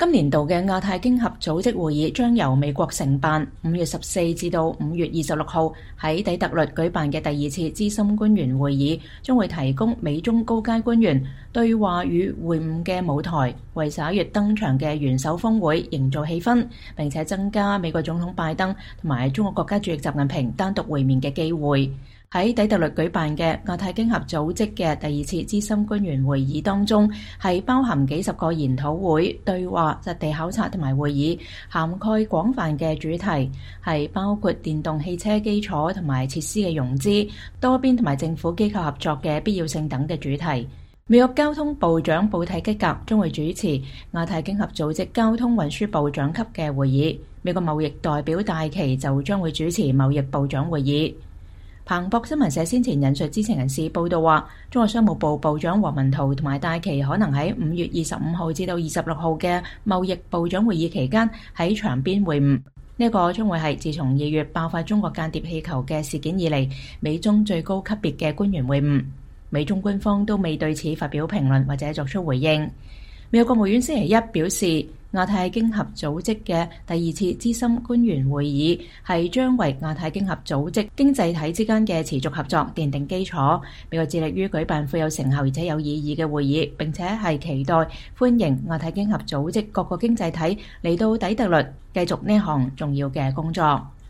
今年度嘅亞太經合組織會議將由美國承辦，5月14至到5月26號喺底特律舉辦嘅第二次資深官員會議，將會提供美中高階官員對話與會晤嘅舞台，為11月登場嘅元首峰會營造氣氛，並且增加美國總統拜登同埋中國國家主席習近平單獨會面嘅機會。喺底特律舉辦嘅亞太經合組織嘅第二次資深官員會議當中，係包含幾十個研討會、對話、實地考察同埋會議，涵蓋廣泛嘅主題，係包括電動汽車基礎同埋設施嘅融資、多邊同埋政府機構合作嘅必要性等嘅主題。美國交通部長布蒂吉格將會主持亞太經合組織交通運輸部長級嘅會議，美國貿易代表戴琪就將會主持貿易部長會議。彭博新聞社先前引述知情人士報道話，中國商務部部長王文濤同埋戴琪可能喺5月25號至到26號嘅貿易部長會議期間喺場邊會晤。呢個將會係自從2月爆發中國間諜氣球嘅事件以嚟，美中最高級別嘅官員會晤。美中官方都未對此發表評論或者作出回應。美國國務院星期一表示，亞太經合組織嘅第二次資深官員會議係將為亞太經合組織經濟體之間嘅持續合作奠定基礎。美國致力於舉辦富有成效而且有意義嘅會議，並且係期待歡迎亞太經合組織各個經濟體嚟到底特律繼續呢項重要嘅工作。